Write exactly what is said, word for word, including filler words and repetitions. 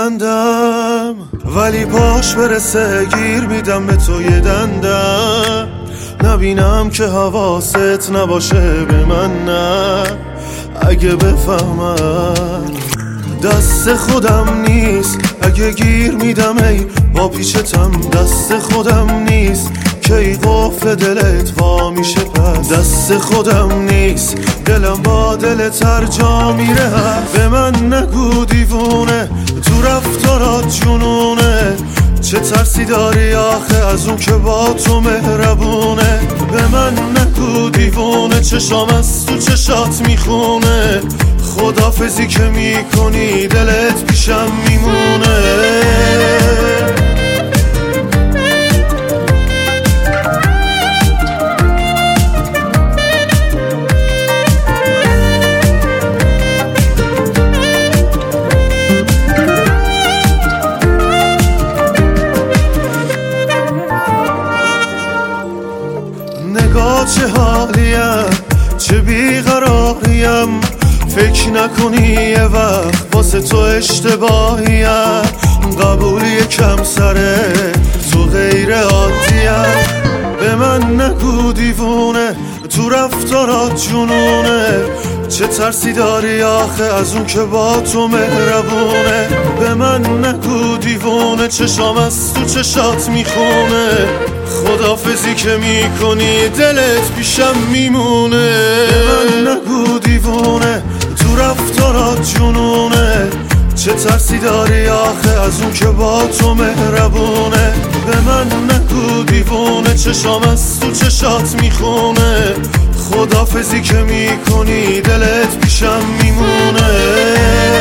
میبندم ولی پاش برسه گیر میدم به تو یه دندم. نبینم که حواست نباشه به من، نه اگه بفهمم دست خودم نیست. اگه گیر میدم ای با پیچتم دست خودم نیست که ای قفل دلت وا میشه پس دست خودم نیست. دلم با دلت هر جا میره به من نگو دیوونه، تو رفتارات جنونه. چه ترسی داری آخه از اون که با تو مهربونه. به من نگو دیوونه، چشام از تو چشات میخونه. خدافزی که میکنی دلت پیشم میمونه. نگاه چه حالیم، چه بیقراریم. فکر نکنی یه وقت واسه تو اشتباهیم. قبولی کم سره تو غیر عادیم. به من نگو دیوونه، تو رفتارات جنونه. چه ترسی داری آخه از اون که با تو مهربونه. به من نگو دیوونه، چشام از تو چشات میخونه. خدافزی که میکنی دلت پیشم میمونه. به من نگو دیوونه، تو رفتارات جنونه. چه ترسی داری آخه از اون که با تو مهربونه. به من نگو دیوونه، چشام از تو چشات میخونه. خدافزی که میکنی دلت پیشم میمونه.